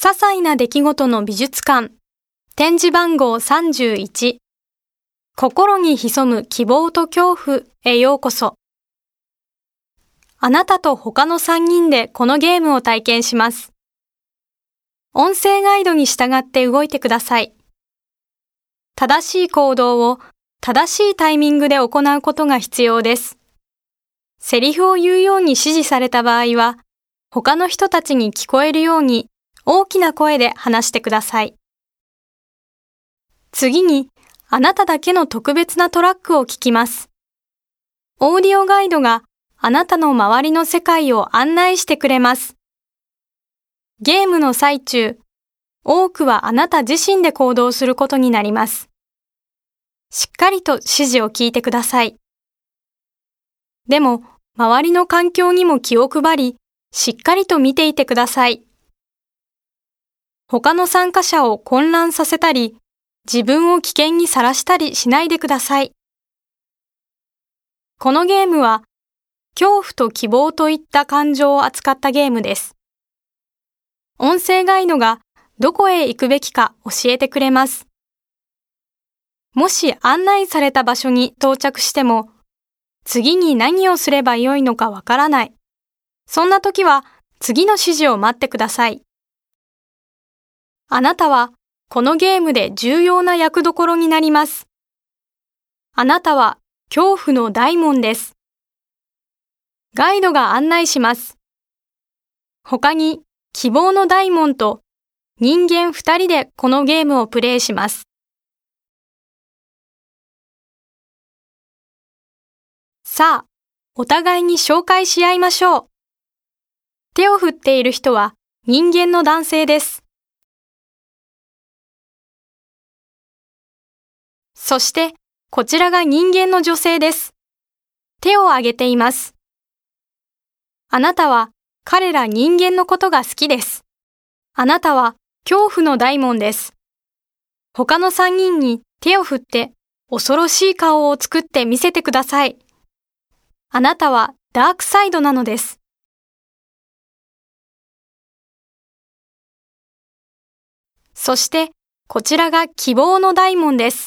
些細な出来事の美術館、展示番号31、心に潜む希望と恐怖へようこそ。あなたと他の3人でこのゲームを体験します。音声ガイドに従って動いてください。正しい行動を正しいタイミングで行うことが必要です。セリフを言うように指示された場合は、他の人たちに聞こえるように大きな声で話してください。次に、あなただけの特別なトラックを聞きます。オーディオガイドがあなたの周りの世界を案内してくれます。ゲームの最中、多くはあなた自身で行動することになります。しっかりと指示を聞いてください。でも、周りの環境にも気を配り、しっかりと見ていてください。他の参加者を混乱させたり、自分を危険にさらしたりしないでください。このゲームは、恐怖と希望といった感情を扱ったゲームです。音声ガイドがどこへ行くべきか教えてくれます。もし案内された場所に到着しても、次に何をすればよいのかわからない。そんな時は次の指示を待ってください。あなたはこのゲームで重要な役どころになります。あなたは恐怖の大門です。ガイドが案内します。他に希望の大門と人間2人でこのゲームをプレイします。さあ、お互いに紹介し合いましょう。手を振っている人は人間の男性です。そして、こちらが人間の女性です。手を挙げています。あなたは彼ら人間のことが好きです。あなたは恐怖の大門です。他の3人に手を振って恐ろしい顔を作って見せてください。あなたはダークサイドなのです。そして、こちらが希望の大門です。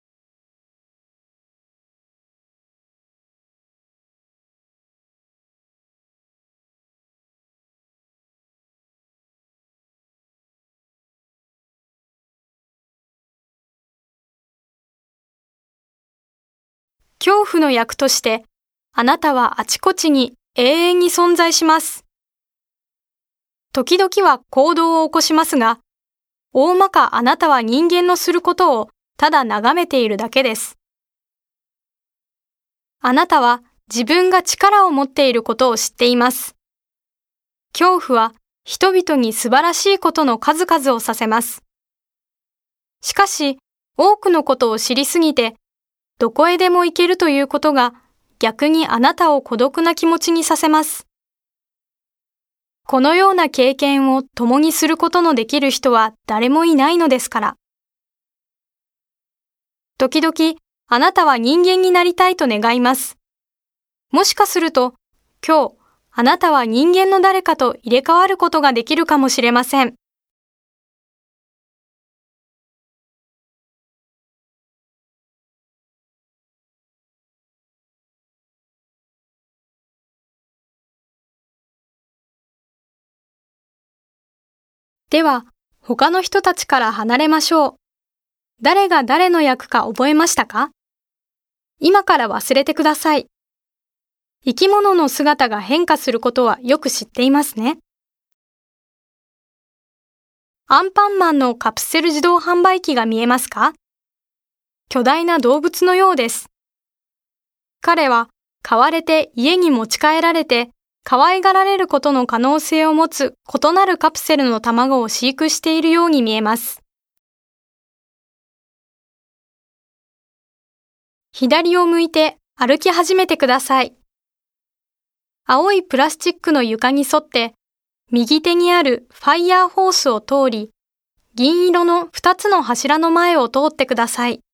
恐怖の役として、あなたはあちこちに永遠に存在します。時々は行動を起こしますが、大まかあなたは人間のすることをただ眺めているだけです。あなたは自分が力を持っていることを知っています。恐怖は人々に素晴らしいことの数々をさせます。しかし、多くのことを知りすぎて、どこへでも行けるということが逆にあなたを孤独な気持ちにさせます。このような経験を共にすることのできる人は誰もいないのですから。時々、あなたは人間になりたいと願います。もしかすると、今日、あなたは人間の誰かと入れ替わることができるかもしれません。では、他の人たちから離れましょう。誰が誰の役か覚えましたか？今から忘れてください。生き物の姿が変化することはよく知っていますね。アンパンマンのカプセル自動販売機が見えますか？巨大な動物のようです。彼は飼われて家に持ち帰られて可愛がられることの可能性を持つ異なるカプセルの卵を飼育しているように見えます。左を向いて歩き始めてください。青いプラスチックの床に沿って右手にあるファイヤーホースを通り、銀色の2つの柱の前を通ってください。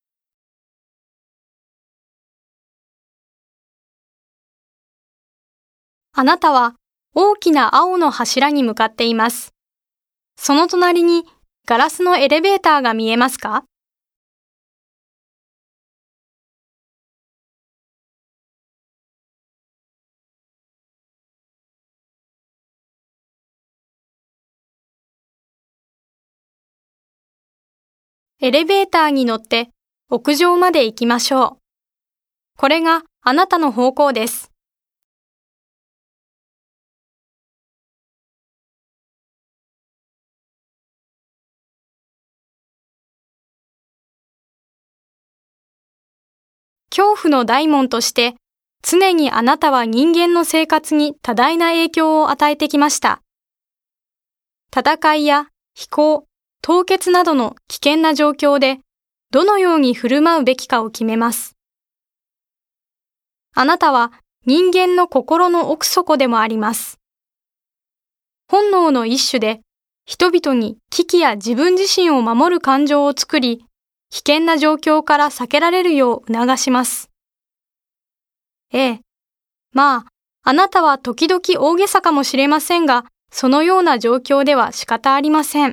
あなたは大きな青の柱に向かっています。 その隣にガラスのエレベーターが見えますか？エレベーターに乗って屋上まで行きましょう。これがあなたの方向です。恐怖の大門として、常にあなたは人間の生活に多大な影響を与えてきました。戦いや非行、凍結などの危険な状況で、どのように振る舞うべきかを決めます。あなたは人間の心の奥底でもあります。本能の一種で、人々に危機や自分自身を守る感情を作り、危険な状況から避けられるよう促します。まあ、あなたは時々大げさかもしれませんが、そのような状況では仕方ありません。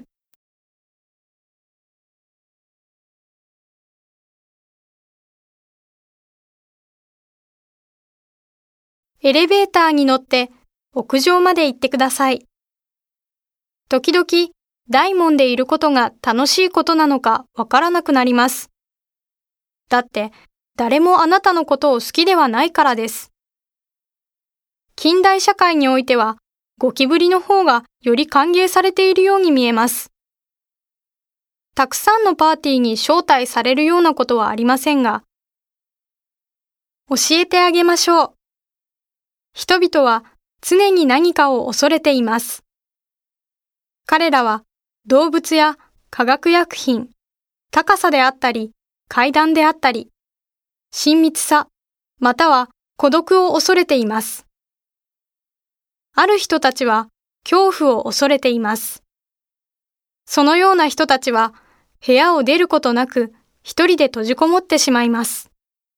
エレベーターに乗って屋上まで行ってください。時々、大門でいることが楽しいことなのかわからなくなります。だって、誰もあなたのことを好きではないからです。近代社会においては、ゴキブリの方がより歓迎されているように見えます。たくさんのパーティーに招待されるようなことはありませんが、教えてあげましょう。人々は常に何かを恐れています。彼らは動物や化学薬品、高さであったり、階段であったり、親密さ、または孤独を恐れています。ある人たちは恐怖を恐れています。そのような人たちは部屋を出ることなく一人で閉じこもってしまいます。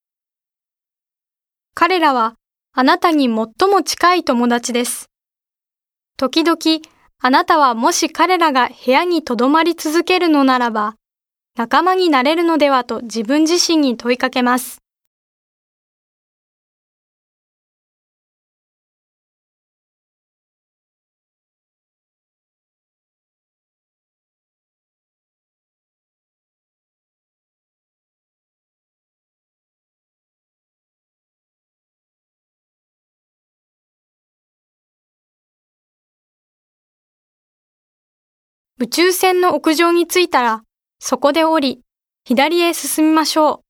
彼らはあなたに最も近い友達です。時々、あなたはもし彼らが部屋に留まり続けるのならば、仲間になれるのではと自分自身に問いかけます。宇宙船の屋上に着いたら、そこで降り、左へ進みましょう。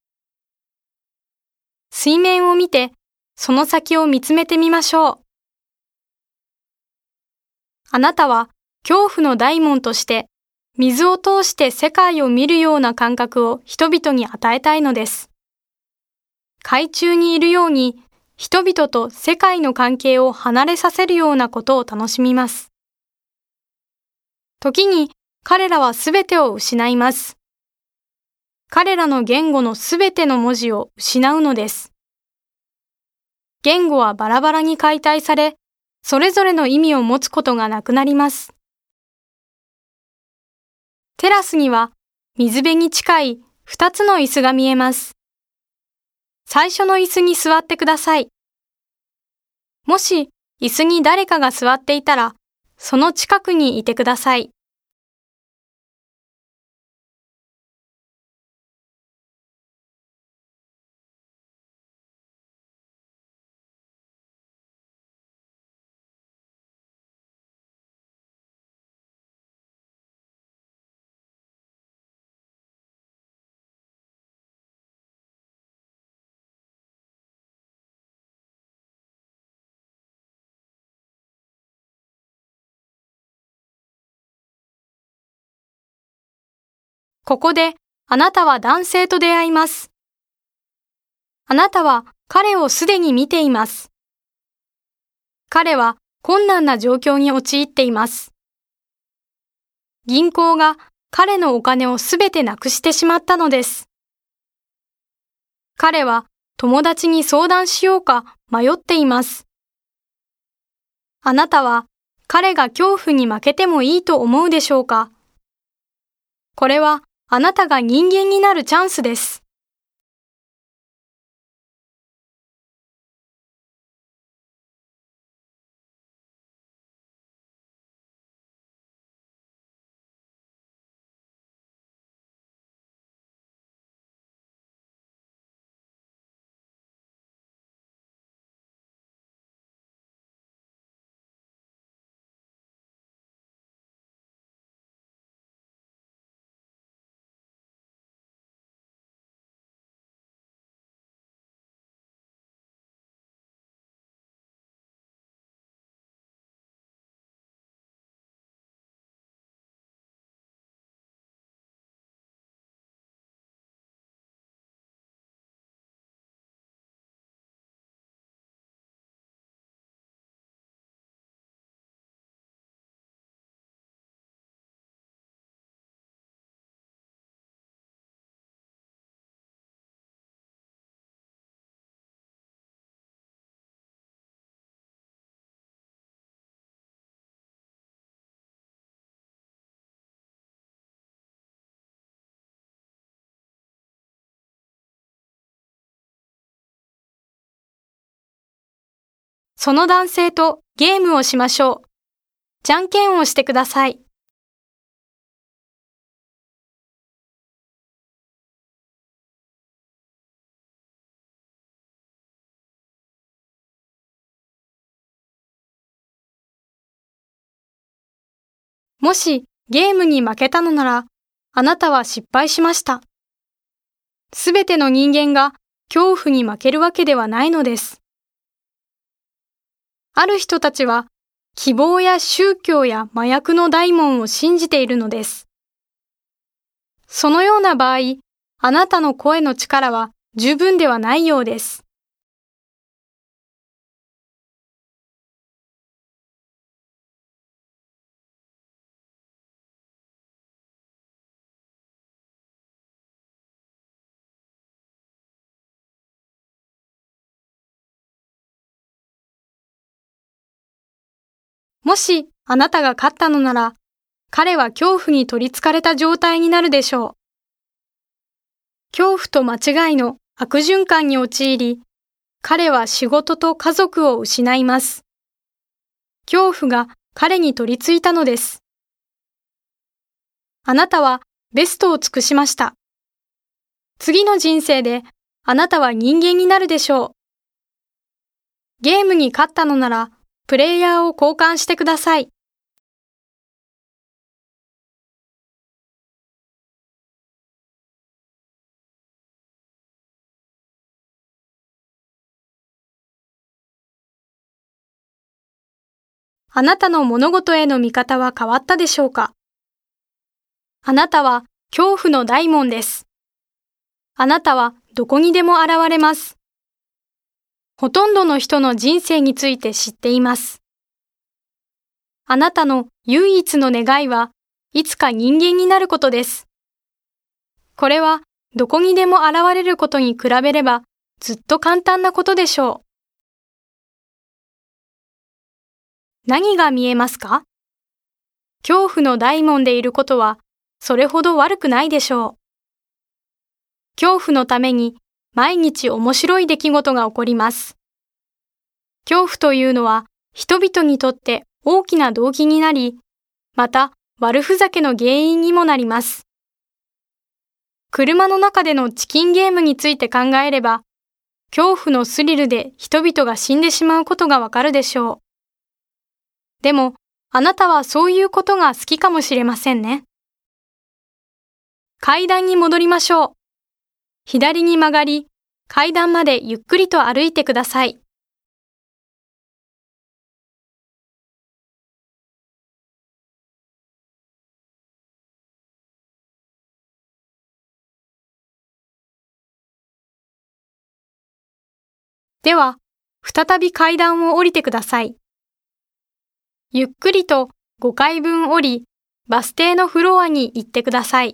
水面を見て、その先を見つめてみましょう。あなたは恐怖の大門として、水を通して世界を見るような感覚を人々に与えたいのです。海中にいるように、人々と世界の関係を離れさせるようなことを楽しみます。時に彼らはすべてを失います。彼らの言語のすべての文字を失うのです。言語はバラバラに解体され、それぞれの意味を持つことがなくなります。テラスには水辺に近い2つの椅子が見えます。最初の椅子に座ってください。もし椅子に誰かが座っていたら、その近くにいてください。ここであなたは男性と出会います。あなたは彼をすでに見ています。彼は困難な状況に陥っています。銀行が彼のお金をすべてなくしてしまったのです。彼は友達に相談しようか迷っています。あなたは彼が恐怖に負けてもいいと思うでしょうか？これはあなたが人間になるチャンスです。その男性とゲームをしましょう。じゃんけんをしてください。もしゲームに負けたのなら、あなたは失敗しました。すべての人間が恐怖に負けるわけではないのです。ある人たちは希望や宗教や麻薬の大門を信じているのです。そのような場合、あなたの声の力は十分ではないようです。もしあなたが勝ったのなら、彼は恐怖に取り憑かれた状態になるでしょう。恐怖と間違いの悪循環に陥り、彼は仕事と家族を失います。恐怖が彼に取り付いたのです。あなたはベストを尽くしました。次の人生であなたは人間になるでしょう。ゲームに勝ったのなら、プレイヤーを交換してください。あなたの物事への見方は変わったでしょうか？あなたは恐怖の大門です。あなたはどこにでも現れます。ほとんどの人の人生について知っています。あなたの唯一の願いはいつか人間になることです。これはどこにでも現れることに比べればずっと簡単なことでしょう。何が見えますか？恐怖の大門でいることはそれほど悪くないでしょう。恐怖のために毎日面白い出来事が起こります。恐怖というのは人々にとって大きな動機になり、また悪ふざけの原因にもなります。車の中でのチキンゲームについて考えれば、恐怖のスリルで人々が死んでしまうことがわかるでしょう。でも、あなたはそういうことが好きかもしれませんね。階段に戻りましょう。左に曲がり、階段までゆっくりと歩いてください。では、再び階段を降りてください。ゆっくりと5回分降り、バス停のフロアに行ってください。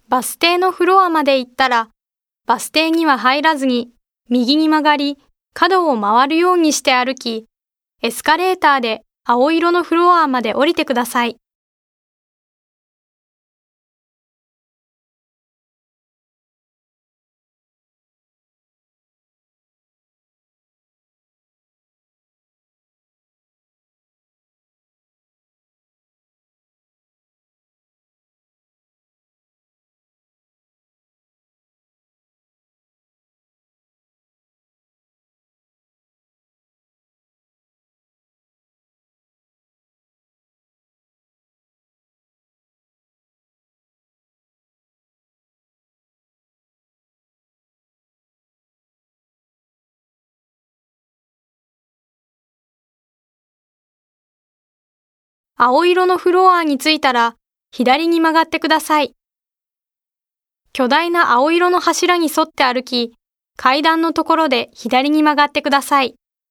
バス停のフロアまで行ったら、バス停には入らずに、右に曲がり、角を回るようにして歩き、エスカレーターで青色のフロアまで降りてください。青色のフロアに着いたら、左に曲がってください。巨大な青色の柱に沿って歩き、階段のところで左に曲がってください。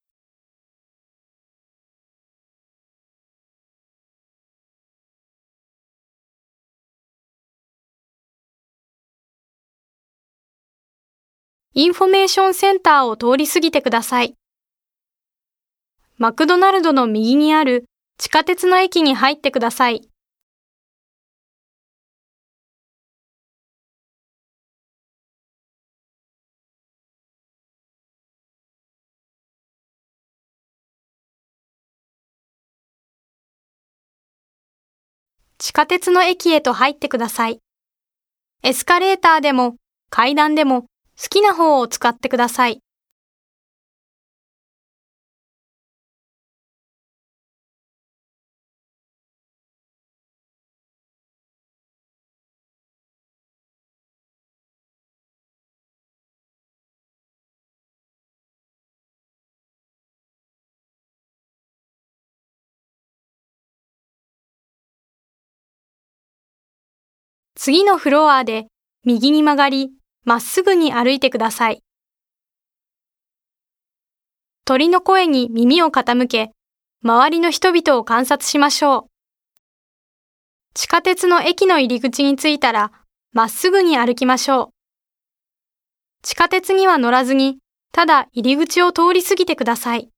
インフォメーションセンターを通り過ぎてください。マクドナルドの右にある地下鉄の駅に入ってください。地下鉄の駅へと入ってください。エスカレーターでも階段でも好きな方を使ってください。次のフロアで右に曲がり、まっすぐに歩いてください。鳥の声に耳を傾け、周りの人々を観察しましょう。地下鉄の駅の入り口に着いたら、まっすぐに歩きましょう。地下鉄には乗らずに、ただ入り口を通り過ぎてください。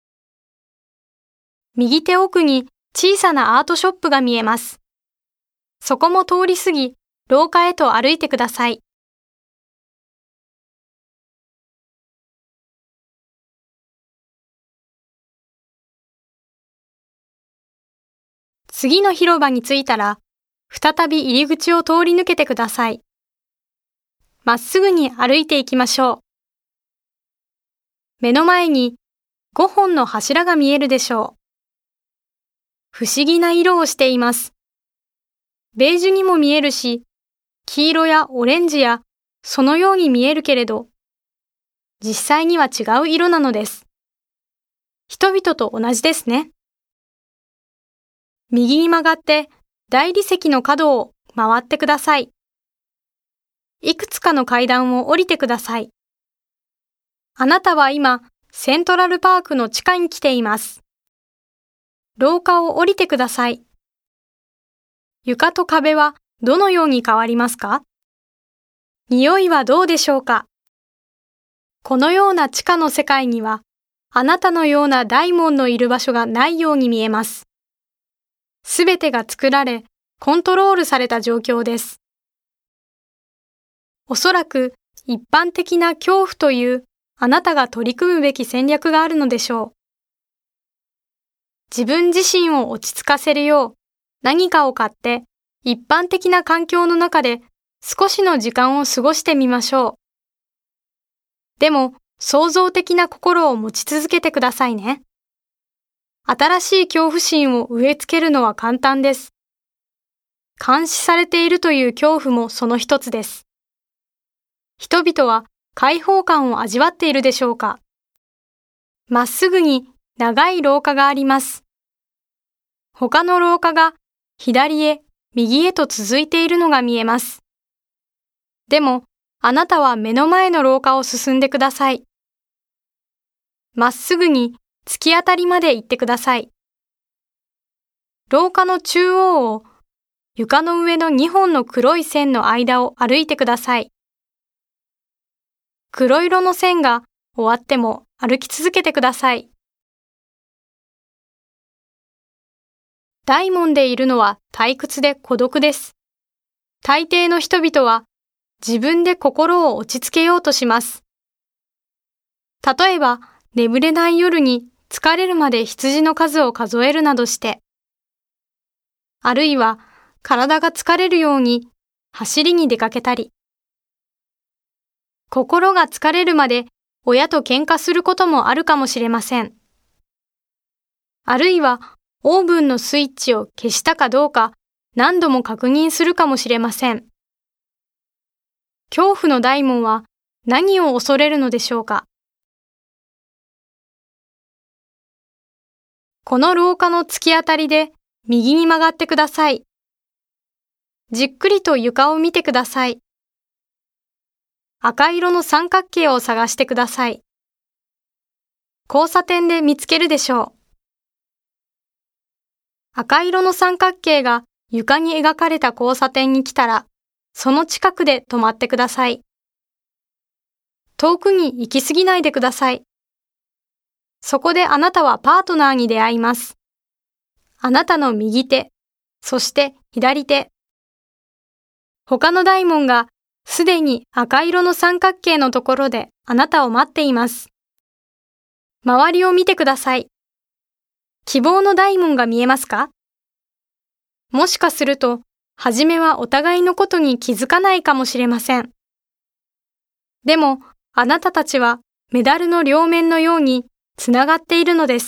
右手奥に小さなアートショップが見えます。そこも通り過ぎ、廊下へと歩いてください。次の広場に着いたら、再び入り口を通り抜けてください。まっすぐに歩いていきましょう。目の前に5本の柱が見えるでしょう。不思議な色をしています。ベージュにも見えるし、黄色やオレンジやそのように見えるけれど、実際には違う色なのです。人々と同じですね。右に曲がって大理石の角を回ってください。いくつかの階段を降りてください。あなたは今、セントラルパークの地下に来ています。廊下を降りてください。床と壁はどのように変わりますか？匂いはどうでしょうか？このような地下の世界には、あなたのような大門のいる場所がないように見えます。すべてが作られ、コントロールされた状況です。おそらく一般的な恐怖というあなたが取り組むべき戦略があるのでしょう。自分自身を落ち着かせるよう何かを買って一般的な環境の中で少しの時間を過ごしてみましょう。でも創造的な心を持ち続けてくださいね。新しい恐怖心を植え付けるのは簡単です。監視されているという恐怖もその一つです。人々は解放感を味わっているでしょうか？まっすぐに長い廊下があります。他の廊下が左へ、右へと続いているのが見えます。でも、あなたは目の前の廊下を進んでください。まっすぐに突き当たりまで行ってください。廊下の中央を床の上の2本の黒い線の間を歩いてください。黒色の線が終わっても歩き続けてください。大門でいるのは退屈で孤独です。大抵の人々は自分で心を落ち着けようとします。例えば、眠れない夜に疲れるまで羊の数を数えるなどして、あるいは体が疲れるように走りに出かけたり、心が疲れるまで親と喧嘩することもあるかもしれません。あるいはオーブンのスイッチを消したかどうか何度も確認するかもしれません。恐怖の大門は何を恐れるのでしょうか。この廊下の突き当たりで右に曲がってください。じっくりと床を見てください。赤色の三角形を探してください。交差点で見つけるでしょう。赤色の三角形が床に描かれた交差点に来たら、その近くで止まってください。遠くに行き過ぎないでください。そこであなたはパートナーに出会います。あなたの右手、そして左手。他の大門がすでに赤色の三角形のところであなたを待っています。周りを見てください。希望の大門が見えますか？もしかすると、はじめはお互いのことに気づかないかもしれません。でも、あなたたちはメダルの両面のようにつながっているのです。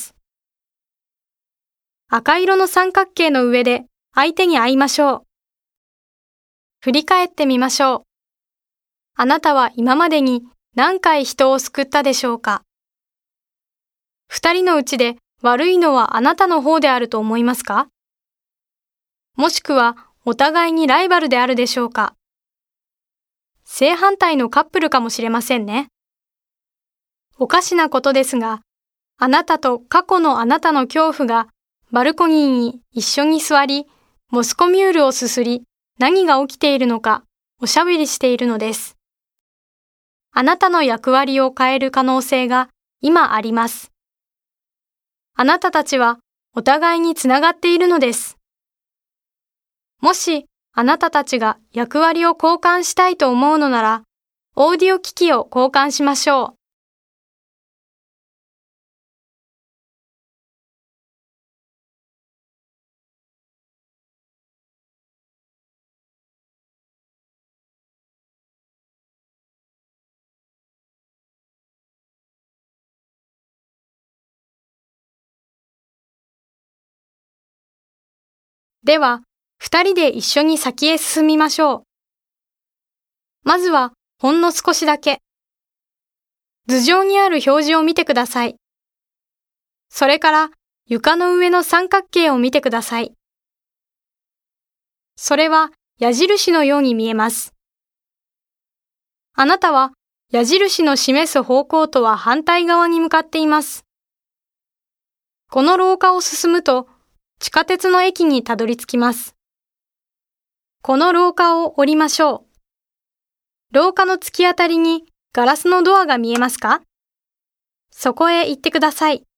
赤色の三角形の上で相手に会いましょう。振り返ってみましょう。あなたは今までに何回人を救ったでしょうか？二人のうちで悪いのはあなたの方であると思いますか？もしくはお互いにライバルであるでしょうか？正反対のカップルかもしれませんね。おかしなことですが、あなたと過去のあなたの恐怖がバルコニーに一緒に座り、モスコミュールをすすり、何が起きているのかおしゃべりしているのです。あなたの役割を変える可能性が今あります。あなたたちはお互いにつながっているのです。もしあなたたちが役割を交換したいと思うのなら、オーディオ機器を交換しましょう。では、二人で一緒に先へ進みましょう。まずは、ほんの少しだけ。頭上にある表示を見てください。それから、床の上の三角形を見てください。それは矢印のように見えます。あなたは矢印の示す方向とは反対側に向かっています。この廊下を進むと、地下鉄の駅にたどり着きます。この廊下を降りましょう。廊下の突き当たりにガラスのドアが見えますか？そこへ行ってください。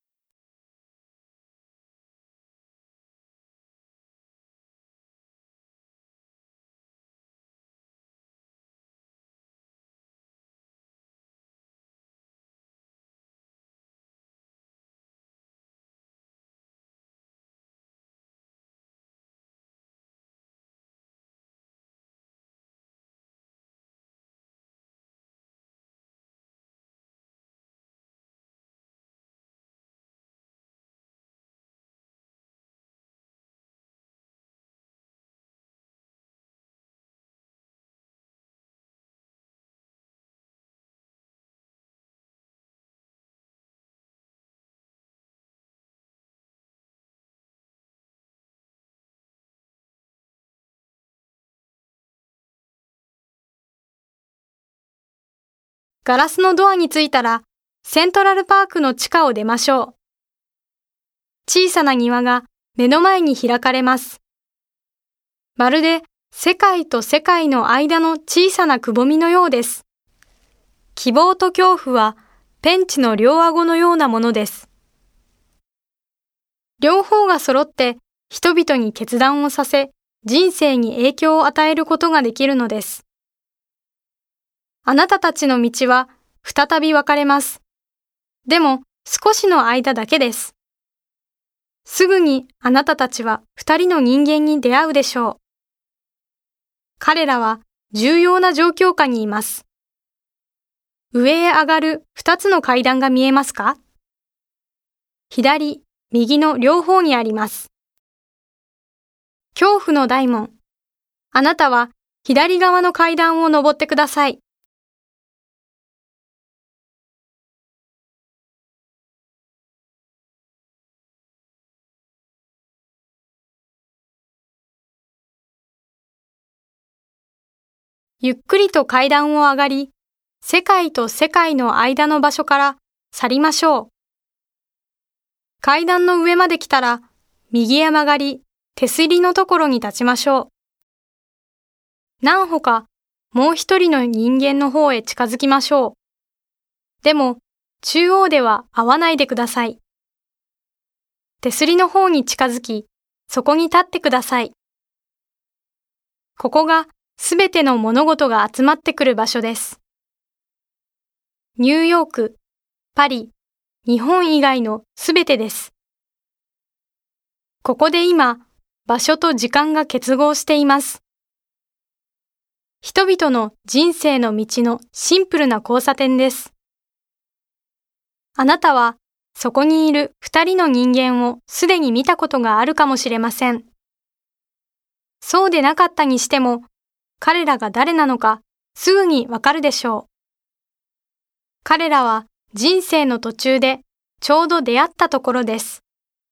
ガラスのドアに着いたら、セントラルパークの地下を出ましょう。小さな庭が目の前に開かれます。 まるで世界と世界の間の小さなくぼみのようです。希望と恐怖はペンチの両顎のようなものです。両方が揃って人々に決断をさせ、人生に影響を与えることができるのです。あなたたちの道は再び分かれます。でも少しの間だけです。すぐにあなたたちは二人の人間に出会うでしょう。彼らは重要な状況下にいます。上へ上がる二つの階段が見えますか？左、右の両方にあります。恐怖の大門。あなたは左側の階段を登ってください。ゆっくりと階段を上がり、世界と世界の間の場所から去りましょう。階段の上まで来たら、右へ曲がり、手すりのところに立ちましょう。何歩かもう一人の人間の方へ近づきましょう。でも、中央では会わないでください。手すりの方に近づき、そこに立ってください。ここがすべての物事が集まってくる場所です。ニューヨーク、パリ、日本以外のすべてです。ここで今、場所と時間が結合しています。人々の人生の道のシンプルな交差点です。あなたはそこにいる二人の人間をすでに見たことがあるかもしれません。そうでなかったにしても、彼らが誰なのかすぐにわかるでしょう。彼らは人生の途中でちょうど出会ったところです。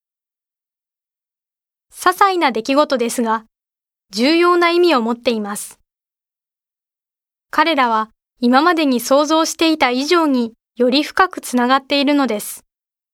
些細な出来事ですが、重要な意味を持っています。彼らは今までに想像していた以上により深くつながっているのです。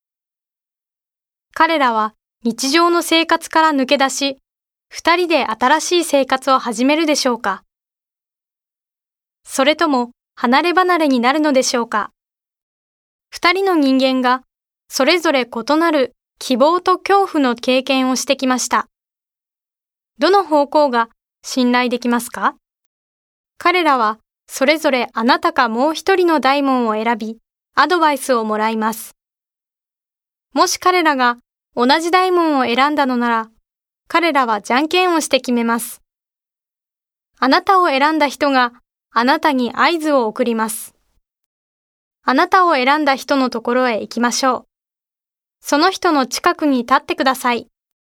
彼らは日常の生活から抜け出し、二人で新しい生活を始めるでしょうか。それとも離れ離れになるのでしょうか。二人の人間がそれぞれ異なる希望と恐怖の経験をしてきました。どの方向が信頼できますか？彼らはそれぞれあなたかもう一人の大門を選び、アドバイスをもらいます。もし彼らが同じ大門を選んだのなら、彼らはじゃんけんをして決めます。あなたを選んだ人があなたに合図を送ります。あなたを選んだ人のところへ行きましょう。その人の近くに立ってください。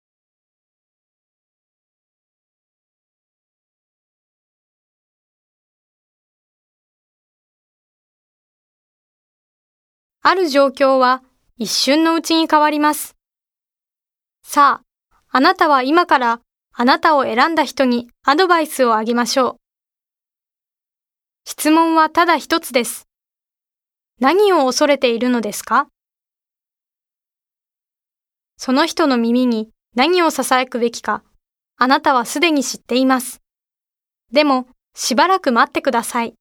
ある状況は一瞬のうちに変わります。さあ、あなたは今からあなたを選んだ人にアドバイスをあげましょう。質問はただ一つです。何を恐れているのですか？その人の耳に何を囁くべきか、あなたはすでに知っています。でも、しばらく待ってください。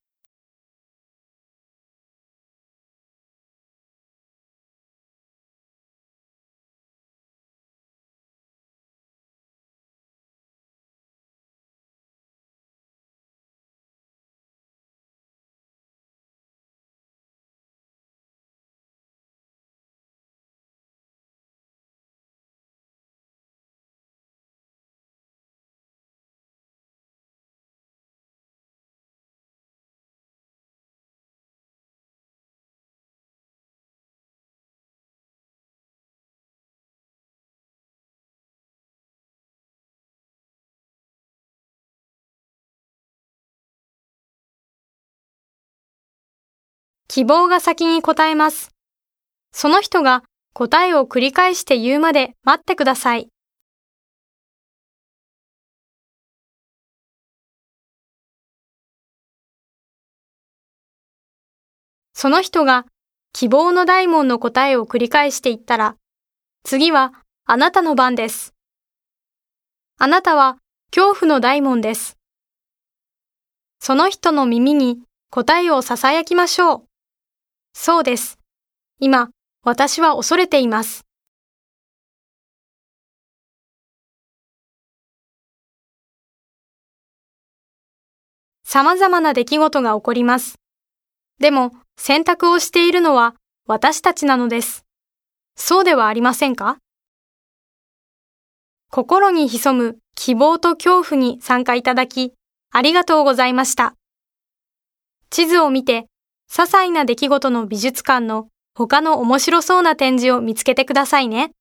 希望が先に答えます。その人が答えを繰り返して言うまで待ってください。その人が希望の大門の答えを繰り返していったら、次はあなたの番です。あなたは恐怖の大門です。その人の耳に答えを囁きましょう。そうです。今、私は恐れています。様々な出来事が起こります。でも、選択をしているのは私たちなのです。そうではありませんか？心に潜む希望と恐怖に参加いただき、ありがとうございました。地図を見て、些細な出来事の美術館の他の面白そうな展示を見つけてくださいね。